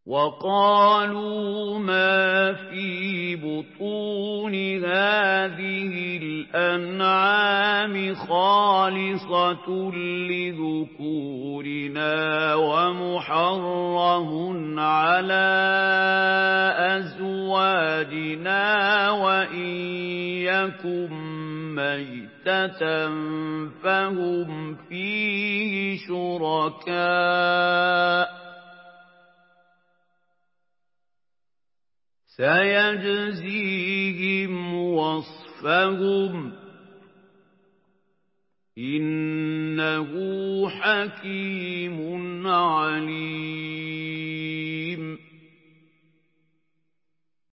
وَقَالُوا مَا فِي بُطُونِ هَٰذِهِ الْأَنْعَامِ خَالِصَةٌ لِّذُكُورِنَا وَمُحَرَّمٌ عَلَىٰ أَزْوَاجِنَا وَإِن يَكُن مَّيْتَةً فَهُمْ فِيهِ شُرَكَاءُ سَيَجْزِيهِمْ وَصْفَهُمْ ۚ إِنَّهُ حَكِيمٌ عَلِيمٌ